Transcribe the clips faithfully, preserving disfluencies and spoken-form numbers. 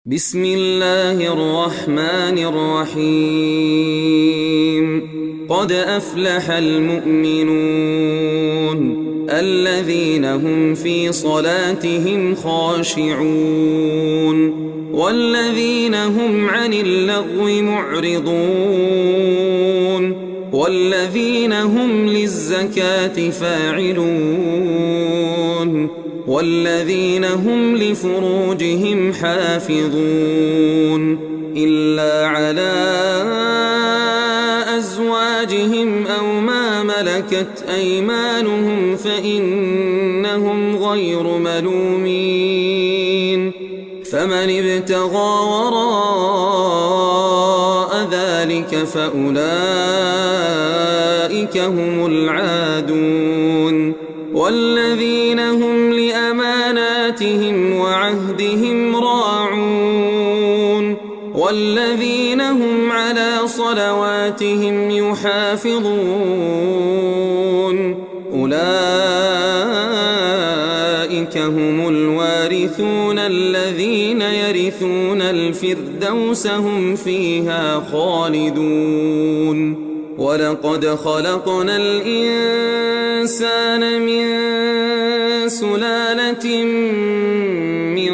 بسم الله الرحمن الرحيم قد أفلح المؤمنون الذين هم في صلاتهم خاشعون والذين هم عن اللغو معرضون والذين هم للزكاة فاعلون والذين هم لفروجهم حافظون إلا على أزواجهم أو ما ملكت أيمانهم فإنهم غير ملومين فمن ابتغى وراء ذلك فأولئك هم العادون والذين هم لأماناتهم وعهدهم راعون والذين هم على صلواتهم يحافظون أولئك هم الوارثون الذين يرثون الفردوس هم فيها خالدون ولقد خلقنا الإنسان من سلالة من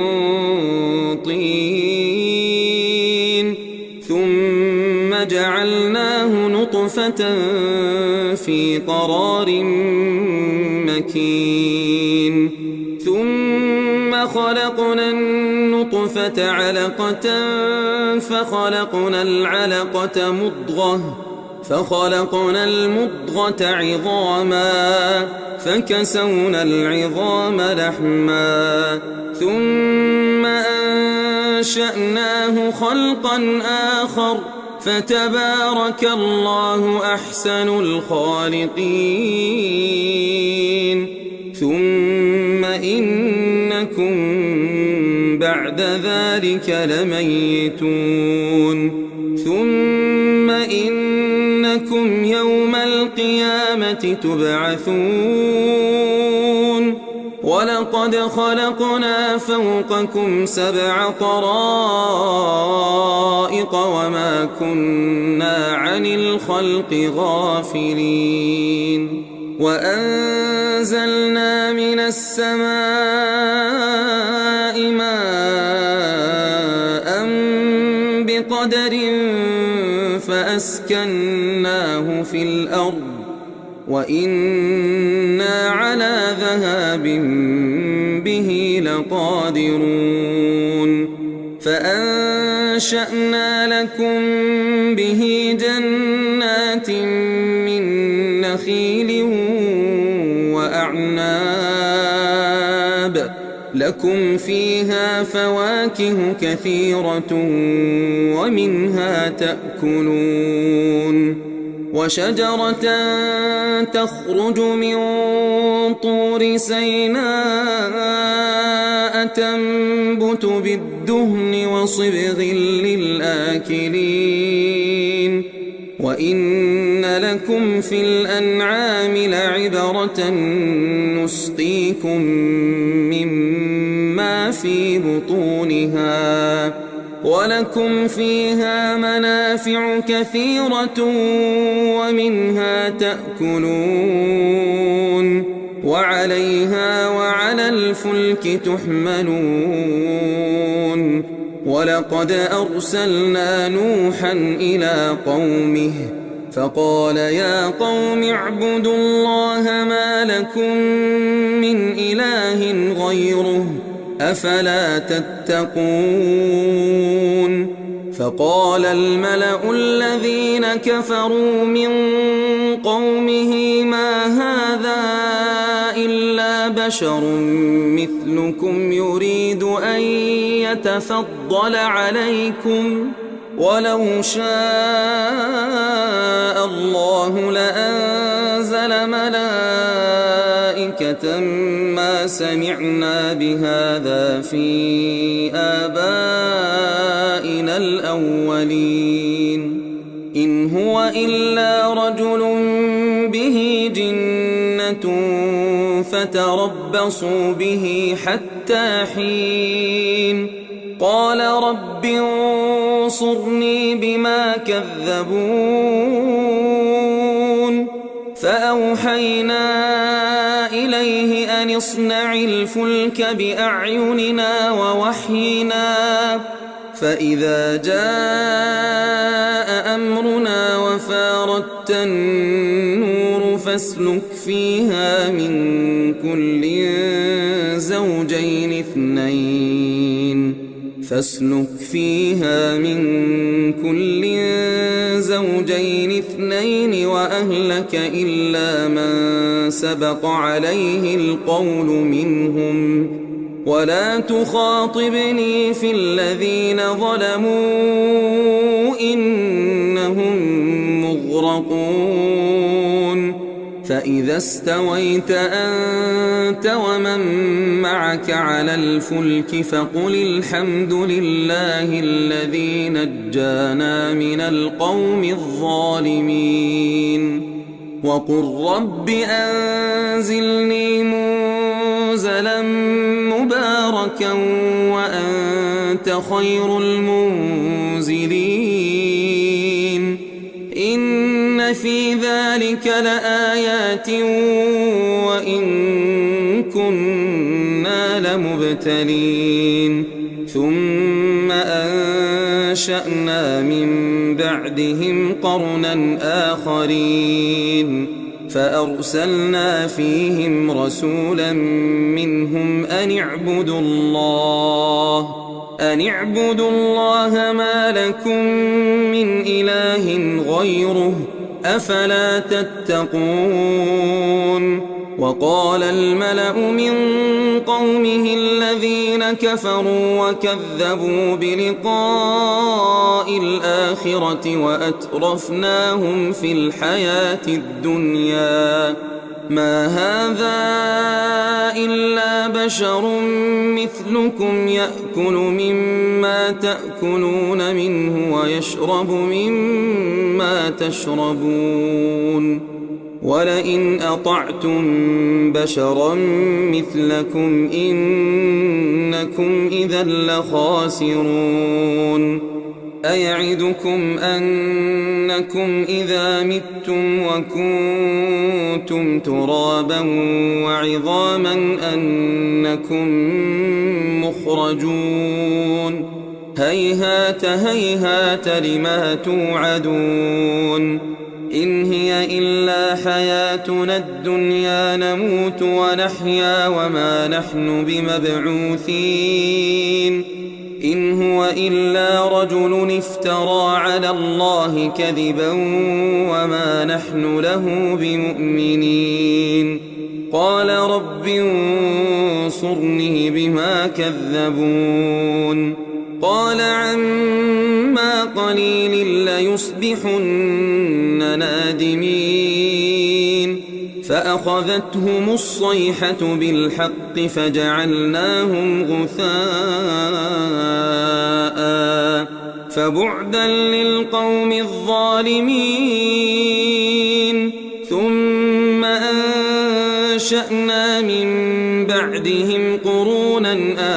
طين ثم جعلناه نطفة في قرار مكين ثم خلقنا النطفة علقة فخلقنا العلقة مضغة فخلقنا المضغة عظاما فكسونا العظام لحما ثم أنشأناه خلقا آخر فتبارك الله أحسن الخالقين ثم إنكم بعد ذلك لميتون ثم إنكم يوم القيامة تبعثون ولقد خلقنا فوقكم سبع طرائق وما كنا عن الخلق غافلين وأنزلنا من السماء ماء بقدر فأسكناه في الأرض وإنا على ذهاب به لقادرون فأنشأنا لكم به جنات من نخيل وأعناب لكم فيها فواكه كثيرة ومنها تأكلون وشجرة تخرج من طور سيناء تنبت بالدهن وصبغ للآكلين وإن لكم في الأنعام لعبرة نسقيكم مما في بطونها ولكم فيها منافع كثيرة ومنها تأكلون وعليها وعلى الفلك تحملون ولقد أرسلنا نوحا إلى قومه فقال يا قوم اعبدوا الله ما لكم من إله غيره أفلا تتقون فقال الملأ الذين كفروا من قومه ما هذا إلا بشر مثلكم يريد أن يتفضل عليكم ولو شاء الله لأنزل ملائكة ما سمعنا بهذا في آبائنا الأولين إن هو إلا رجل به جنة فتربصوا به حتى حين قال رب انصرني بما كذبون فأوحينا إليه أن اصنع الفلك بأعيننا ووحينا فإذا جاء أمرنا وفاردت النور فاسلك فيها من كل زوجين اثنين فاسلك فيها من كل زوجين اثنين وأهلك إلا من سبق عليه القول منهم ولا تخاطبني في الذين ظلموا إنهم مغرقون فإذا استويت أنت ومن معك على الفلك فقل الحمد لله الذي نجانا من القوم الظالمين وقل رب أنزلني منزلا مباركا وأنت خير المنزلين إن في ذلك لآيات وإن كنا لمبتلين ثم أنشأنا من بعدهم قرنا آخرين فأرسلنا فيهم رسولا منهم أن اعبدوا الله أن اعبدوا الله ما لكم من إله غيره أفلا تتقون وقال الملأ من قومه الذين كفروا وكذبوا بلقاء الآخرة وأترفناهم في الحياة الدنيا ما هذا إلا بشر مثلكم يأكل مما تأكلون منه ويشرب مما تشربون ولئن أطعتم بشرا مثلكم إنكم إذا لخاسرون أيعدكم أنكم إذا متم وكنتم ترابا وعظاما أنكم مخرجون هيهات هيهات لما توعدون إن هي إلا حياتنا الدنيا نموت ونحيا وما نحن بمبعوثين إن هو إلا رجل افترى على الله كذبا وما نحن له بمؤمنين قال رب انصرني بما كذبون قال عما قليل ليصبحن نادمين فأخذتهم الصيحة بالحق فجعلناهم غثاء فبعدا للقوم الظالمين ثم أنشأنا من بعدهم قرونا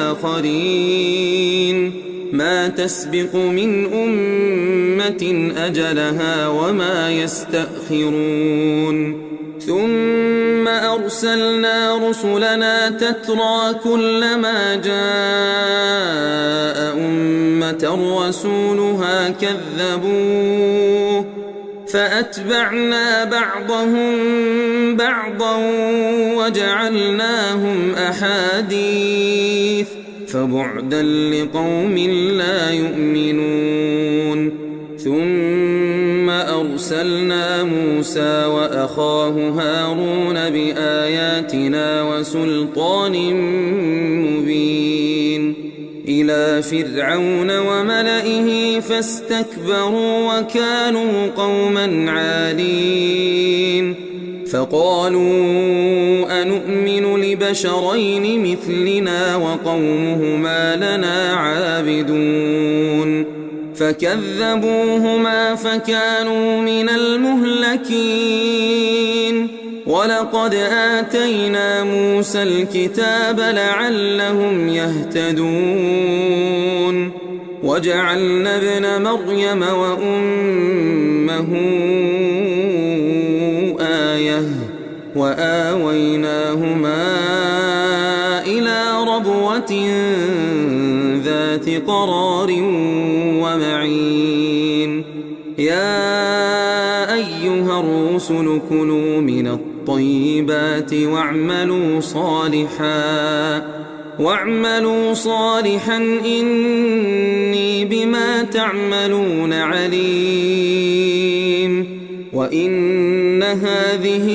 آخرين ما تسبق من أمة أجلها وما يستأخرون ثم أرسلنا رسلنا تترى كلما جاء أمة رسولها كذبوه فأتبعنا بعضهم بعضا وجعلناهم أحاديث فبعدا لقوم لا يؤمنون ثم أرسلنا موسى وأخاه هارون بآياتنا وسلطان مبين إلى فرعون وملئه فاستكبروا وكانوا قوما عالين فقالوا أنؤمن لبشرين مثلنا وقومهما لنا عابدون فكذبوهما فكانوا من المهلكين ولقد آتينا موسى الكتاب لعلهم يهتدون وجعلنا ابن مريم وأمه آية وآويناهما إلى ربوة ذات قرار ومعين يا أيها الرسل كلوا من الطيبات واعملوا صالحا واعملوا صالحا إني بما تعملون عليم وإن هذه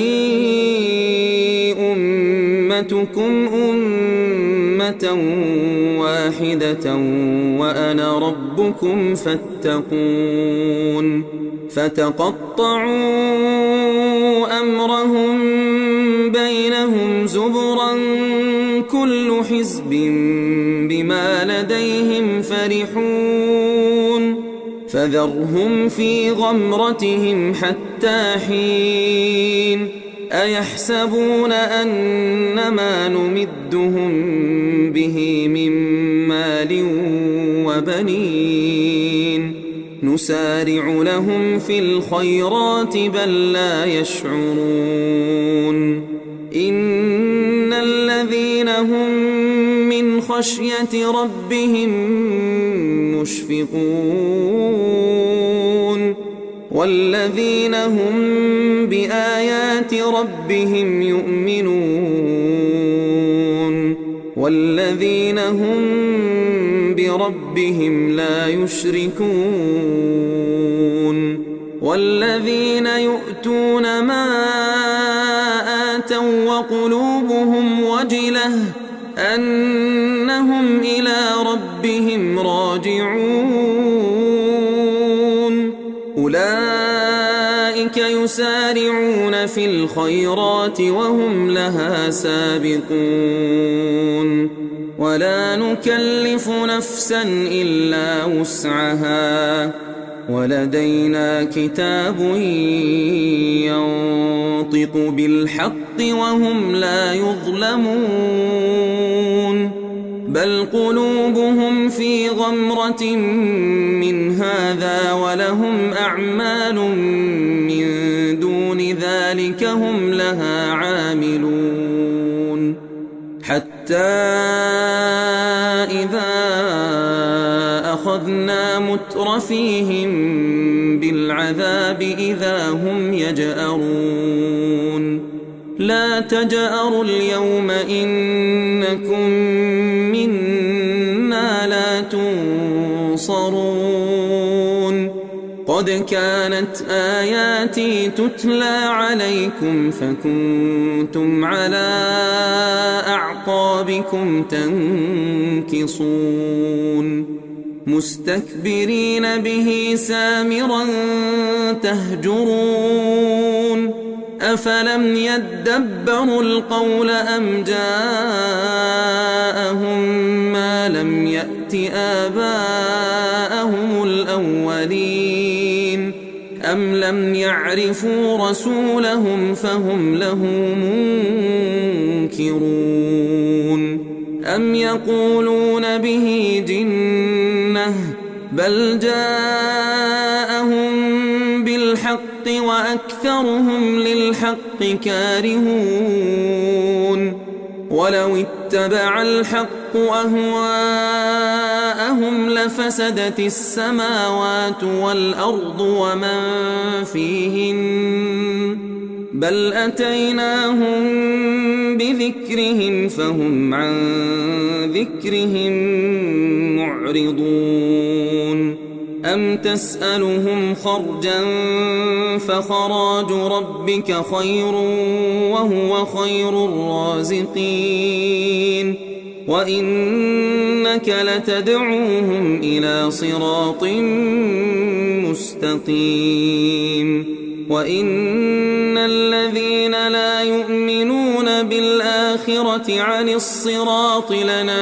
أمتكم أمة واحدة وأنا ربكم فاتقون فتقطعوا أمرهم بينهم زبرا كل حزب بما لديهم فرحون فذرهم في غمرتهم حتى حين أيحسبون أنما نمدهم به من مال وبنين نسارع لهم في الخيرات بل لا يشعرون إن الذين هم من خشية ربهم مشفقون والذين هم بآيات ربهم يؤمنون والذين هم بربهم لا يشركون والذين يؤتون ما آتوا وقلوبهم وجلة أنهم إلى ربهم راجعون أولئك يسارعون في الخيرات وهم لها سابقون ولا نكلف نفسا إلا وسعها ولدينا كتاب ينطق بالحق وهم لا يظلمون بل قلوبهم في غمرة من هذا ولهم أعمال من دون ذلك هم لها عاملون حتى إذا أخذنا مترفيهم بالعذاب إذا هم يجأرون لا تجأروا اليوم إنكم منا لا تنصرون قد كانت آياتي تتلى عليكم فكنتم على أعقابكم تنكصون مستكبرين به سامرا تهجرون أفلم يدبروا القول أم جاءهم ما لم يأت آباءهم الأولين أم لم يعرفوا رسولهم فهم له منكرون أم يقولون به جنة بل جاءهم بالحق وأكثرهم للحق كارهون ولو اتبع الحق أهواءهم لفسدت السماوات والأرض ومن فيهن بل أتيناهم بذكرهم فهم عن ذكرهم معرضون أم تسألهم خرجا فخراج ربك خير وهو خير الرازقين وإنك لتدعوهم إلى صراط مستقيم وإن الذين لا يؤمنون بالآخرة عن الصراط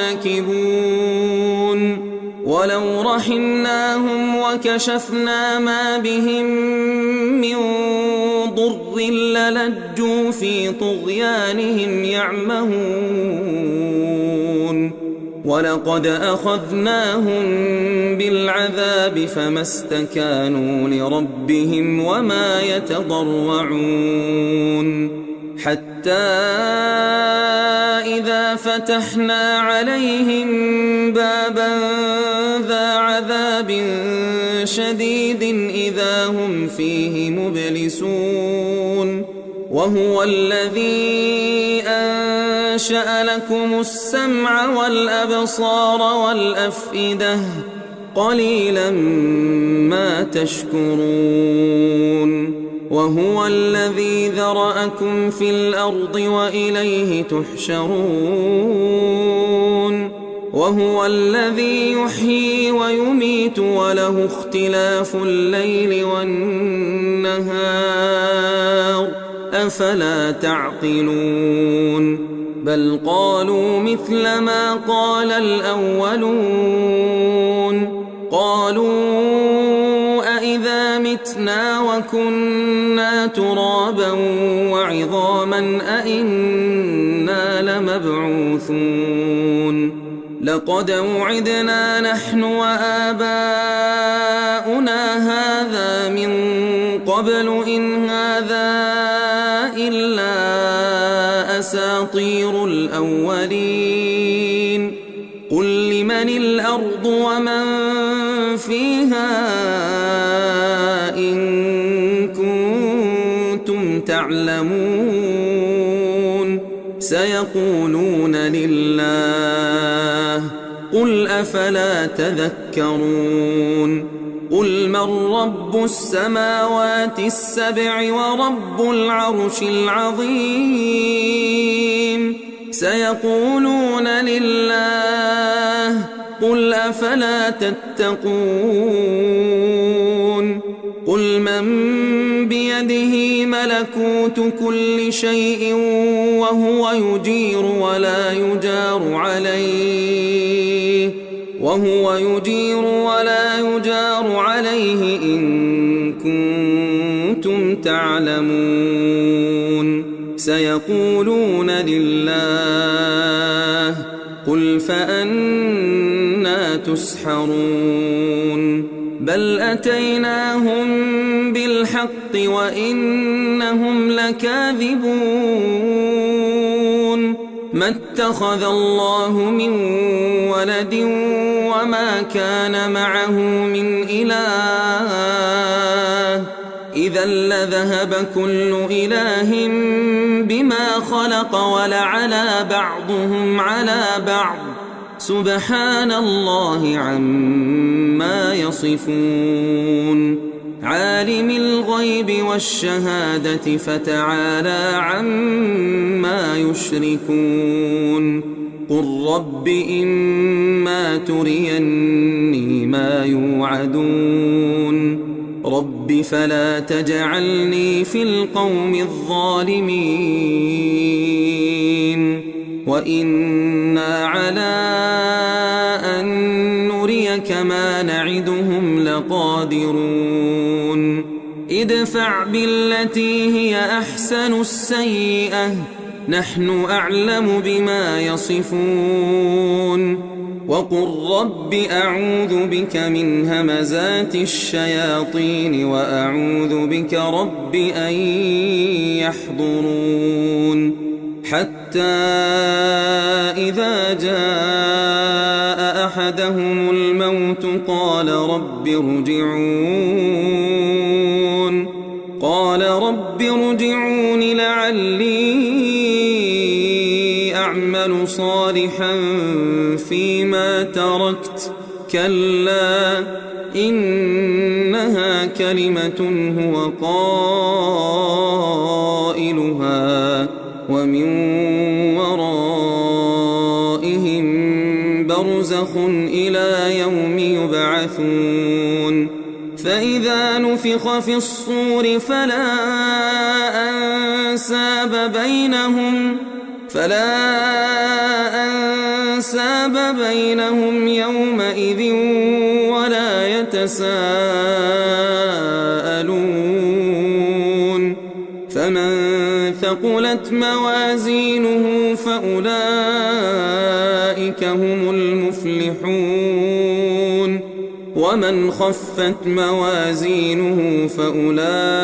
لناكبون ولو رحمناهم وكشفنا ما بهم من ضر للجوا في طغيانهم يعمهون ولقد أخذناهم بالعذاب فما استكانوا لربهم وما يتضرعون حتى إذا فتحنا عليهم بابا ذا عذاب شديد إذا هم فيه مبلسون وهو الذي أنشأ لكم السمع والأبصار والأفئدة قليلا ما تشكرون وهو الذي ذرأكم في الأرض وإليه تحشرون وهو الذي يحيي ويميت وله اختلاف الليل والنهار أفلا تعقلون بل قالوا مثل ما قال الأولون قالوا أإذا متنا وكنا ترابا وعظاما أإنا لمبعوثون لقد وعدنا نحن وآباؤنا هذا من قبل إن هذا إلا أساطير الأولين قل لمن الأرض ومن فيها إن كنتم تعلمون سيقولون لله قل أفلا تذكرون قل من رب السماوات السبع ورب العرش العظيم سيقولون لله قل أفلا تتقون قل من بيده ملكوت كل شيء وهو يجير ولا يجار عليه وهو يجير ولا يجار عليه إن كنتم تعلمون سيقولون لله قل فأنا تسحرون بل أتيناهم بالحق وإنهم لكاذبون ما اتخذ الله من ولد وما كان معه من إله إذا لذهب كل إله بما خلق ولعلى بعضهم على بعض سبحان الله عما يصفون عالم الغيب والشهادة فتعالى عما يشركون قل رب إما تريني ما يوعدون رب فلا تجعلني في القوم الظالمين وإنا على أن نريك ما نعدهم لقادرون ادفع بالتي هي أحسن السيئة نحن أعلم بما يصفون وقل رب أعوذ بك من همزات الشياطين وأعوذ بك رب أن يحضرون حتى إذا جاء أحدهم الموت قال رب ارجعون قال رب ارجعون لعلي أعمل صالحا فيما تركت كلا إنها كلمة هو قائلها ومن ورائهم برزخ إلى يوم يبعثون فإذا نفخ في الصور فلا أنساب بينهم فلا أنساب بينهم يومئذ ولا يتساءلون فمن ثقلت موازينه فأولئك هم المفلحون ومن خفت موازينه فأولئك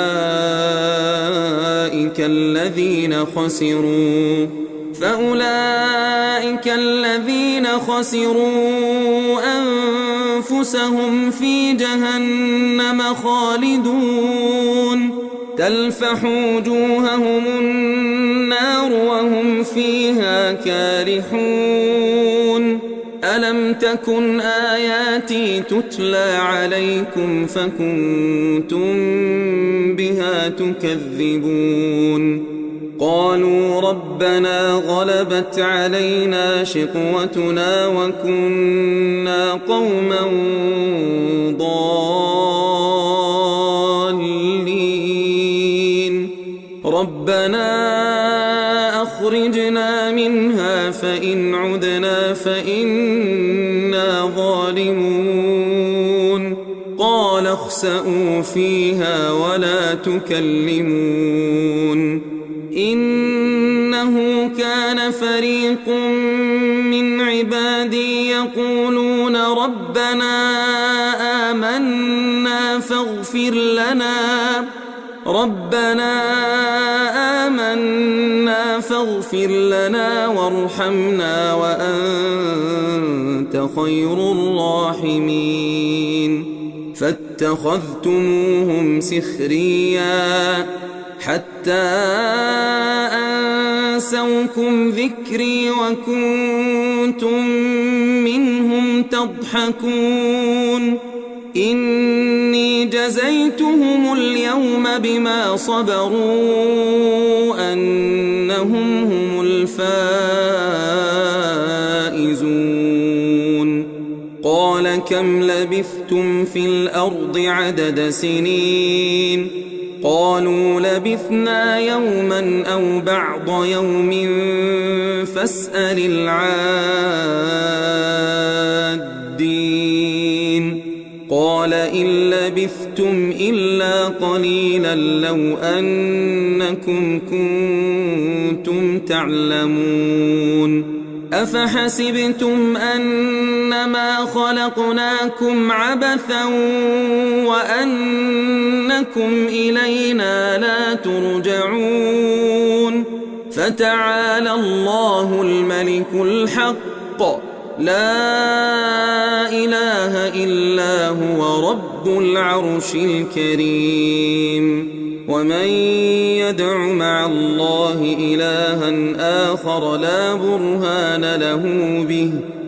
الذين خسروا فأولئك الذين خسروا أنفسهم في جهنم خالدون تلفح وجوههم النار وهم فيها كارحون ألم تكن آياتي تتلى عليكم فكنتم بها تكذبون قالوا ربنا غلبت علينا شقوتنا وكنا قوما ضالين ربنا أخرجنا منها فإن عدنا فإنا ظالمون قال اخسئوا فيها ولا تكلمون إنه كان فريق من عبادي يقولون ربنا آمنا فاغفر لنا ربنا آمنا فاغفر لنا وارحمنا وأنت خير الراحمين فاتخذتموهم سخريا حتى أنسوكم ذكري وكنتم منهم تضحكون إني جزيتهم اليوم بما صبروا أنهم هم الفائزون قال كم لبثتم في الأرض عدد سنين قالوا لبثنا يوما أو بعض يوم فاسأل العادين قال إن لبثتم إلا قليلا لو أنكم كنتم تعلمون أفحسبتم أنما خلقناكم عبثا وأنكم إلينا لا ترجعون فتعالى الله الملك الحق لا إله إلا هو رب العرش الكريم ومن يدع مع الله إلها آخر لا برهان له به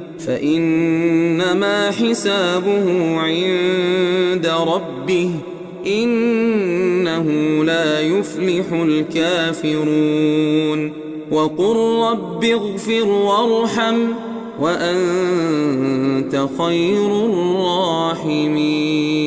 فإنما حسابه عند ربه إنه لا يفلح الكافرون وقل رب اغفر وارحم وأنت خير الراحمين